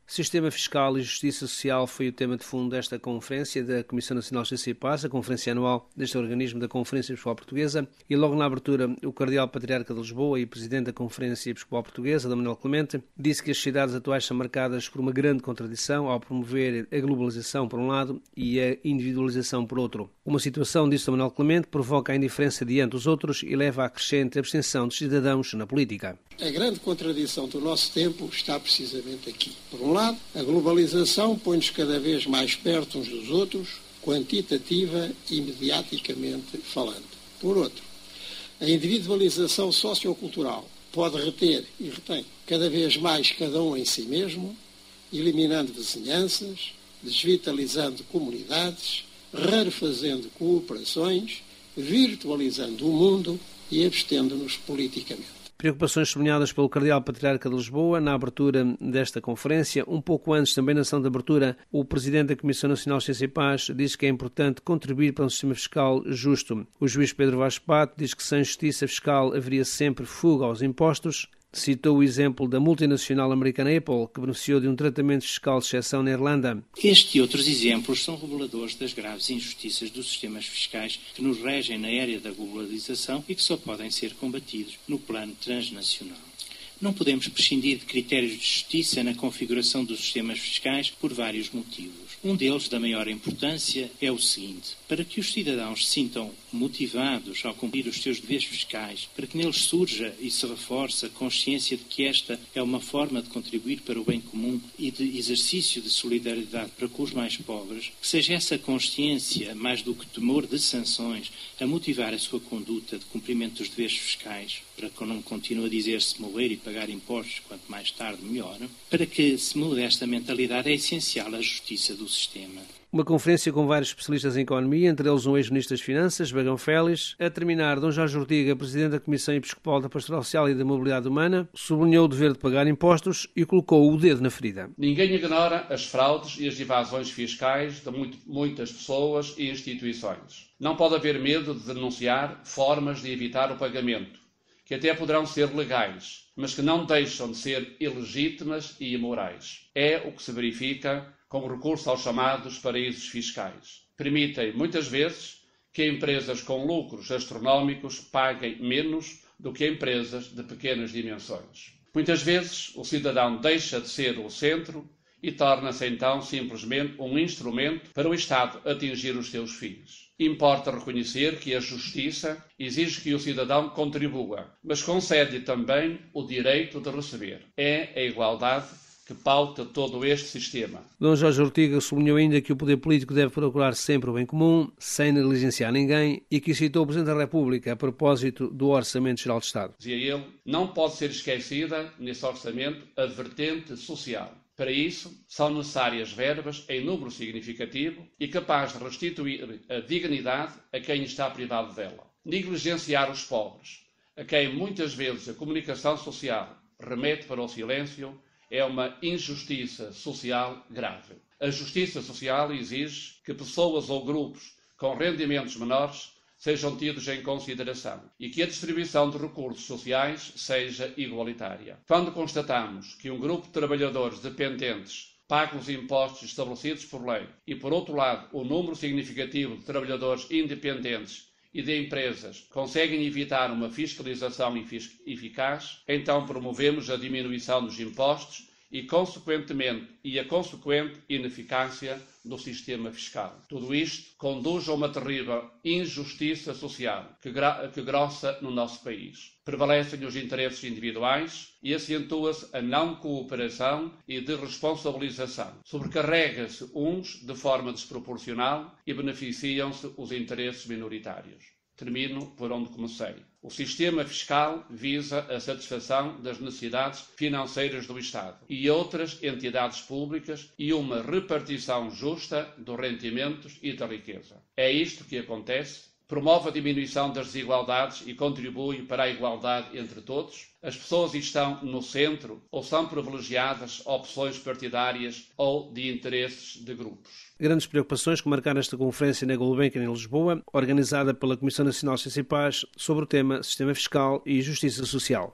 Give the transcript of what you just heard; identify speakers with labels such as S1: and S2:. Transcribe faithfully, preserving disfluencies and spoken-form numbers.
S1: Sistema fiscal e justiça social foi o tema de fundo desta conferência da Comissão Nacional de Justiça e Paz, a conferência anual deste organismo da Conferência Episcopal Portuguesa, e logo na abertura o Cardeal Patriarca de Lisboa e Presidente da Conferência Episcopal Portuguesa, Dom Manuel Clemente, disse que as sociedades atuais são marcadas por uma grande contradição ao promover a globalização por um lado e a individualização por outro. Uma situação, disse Dom Manuel Clemente, provoca a indiferença diante dos outros e leva à crescente abstenção dos cidadãos na política.
S2: A grande contradição do nosso tempo está precisamente aqui. Por um lado, a globalização põe-nos cada vez mais perto uns dos outros, quantitativa e mediaticamente falando. Por outro, a individualização sociocultural pode reter e retém cada vez mais cada um em si mesmo, eliminando vizinhanças, desvitalizando comunidades, rarefazendo cooperações, virtualizando o mundo e abstendo-nos politicamente.
S1: Preocupações sublinhadas pelo Cardeal Patriarca de Lisboa na abertura desta conferência. Um pouco antes, também na sessão de abertura, o Presidente da Comissão Nacional de Justiça e Paz diz que é importante contribuir para um sistema fiscal justo. O juiz Pedro Vaz Pato diz que sem justiça fiscal haveria sempre fuga aos impostos. Citou o exemplo da multinacional americana Apple, que beneficiou de um tratamento fiscal de exceção na Irlanda.
S3: Este e outros exemplos são reveladores das graves injustiças dos sistemas fiscais que nos regem na era da globalização e que só podem ser combatidos no plano transnacional. Não podemos prescindir de critérios de justiça na configuração dos sistemas fiscais por vários motivos. Um deles, da maior importância, é o seguinte: para que os cidadãos se sintam motivados ao cumprir os seus deveres fiscais, para que neles surja e se reforce a consciência de que esta é uma forma de contribuir para o bem comum e de exercício de solidariedade para com os mais pobres, que seja essa consciência, mais do que temor de sanções, a motivar a sua conduta de cumprimento dos deveres fiscais, para que não continue a dizer-se moer e pagar impostos, quanto mais tarde melhor. Para que se mude esta mentalidade é essencial a justiça do sistema.
S1: Uma conferência com vários especialistas em economia, entre eles um ex-ministro das Finanças, Bagão Félix. A terminar, Dom Jorge Ortiga, Presidente da Comissão Episcopal da Pastoral Social e da Mobilidade Humana, sublinhou o dever de pagar impostos e colocou o dedo na ferida.
S4: Ninguém ignora as fraudes e as evasões fiscais de muito, muitas pessoas e instituições. Não pode haver medo de denunciar formas de evitar o pagamento, que até poderão ser legais, mas que não deixam de ser ilegítimas e imorais. É o que se verifica com o recurso aos chamados paraísos fiscais. Permitem, muitas vezes, que empresas com lucros astronómicos paguem menos do que empresas de pequenas dimensões. Muitas vezes, o cidadão deixa de ser o centro e torna-se então simplesmente um instrumento para o Estado atingir os seus fins. Importa reconhecer que a justiça exige que o cidadão contribua, mas concede também o direito de receber. É a igualdade que pauta todo este sistema.
S1: Dom Jorge Ortiga sublinhou ainda que o poder político deve procurar sempre o bem comum, sem negligenciar ninguém, e que citou o Presidente da República a propósito do Orçamento Geral de Estado.
S4: Dizia ele, não pode ser esquecida nesse orçamento a vertente social. Para isso, são necessárias verbas em número significativo e capaz de restituir a dignidade a quem está privado dela. Negligenciar os pobres, a quem muitas vezes a comunicação social remete para o silêncio, é uma injustiça social grave. A justiça social exige que pessoas ou grupos com rendimentos menores sejam tidos em consideração e que a distribuição de recursos sociais seja igualitária. Quando constatamos que um grupo de trabalhadores dependentes paga os impostos estabelecidos por lei e, por outro lado, o número significativo de trabalhadores independentes e de empresas conseguem evitar uma fiscalização eficaz, então promovemos a diminuição dos impostos e, consequentemente, e a consequente ineficácia do sistema fiscal. Tudo isto conduz a uma terrível injustiça social que, gra- que grossa no nosso país. Prevalecem os interesses individuais e acentua-se a não cooperação e de responsabilização. Sobrecarrega-se uns de forma desproporcional e beneficiam-se os interesses minoritários. Termino por onde comecei. O sistema fiscal visa a satisfação das necessidades financeiras do Estado e outras entidades públicas e uma repartição justa dos rendimentos e da riqueza. É isto que acontece. Promove a diminuição das desigualdades e contribui para a igualdade entre todos. As pessoas estão no centro ou são privilegiadas opções partidárias ou de interesses de grupos.
S1: Grandes preocupações que marcaram esta conferência na Gulbenkian em Lisboa, organizada pela Comissão Nacional de Justiça e Paz, sobre o tema Sistema Fiscal e Justiça Social.